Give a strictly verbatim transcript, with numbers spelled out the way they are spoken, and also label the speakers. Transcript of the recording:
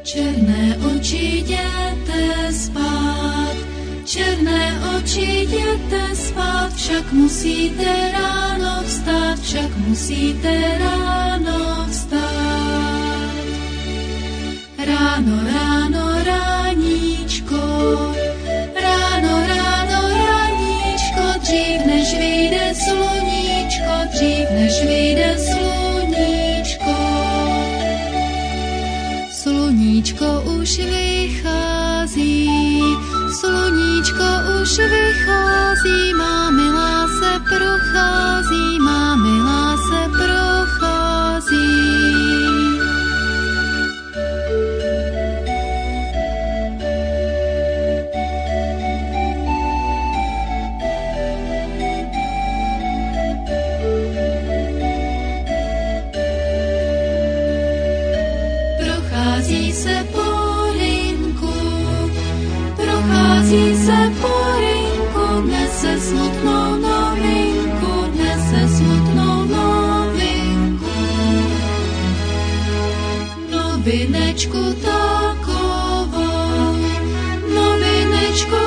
Speaker 1: Černé oči jděte spát, černé oči jděte spát, však musíte ráno vstát, však musíte ráno vstát. Ráno, ráno, ráníčko, ráno, ráno, ráníčko, dřív než vyjde sluníčko, dřív než vyjde sluníčko. Sluníčko už vychází, sluníčko už vychází, má milá se prochází, má milá se prochází. Prochází se po rynku, prochází se po rynku, nese smutnou novinku, nese smutnou novinku. Novinečku takovou, novinečku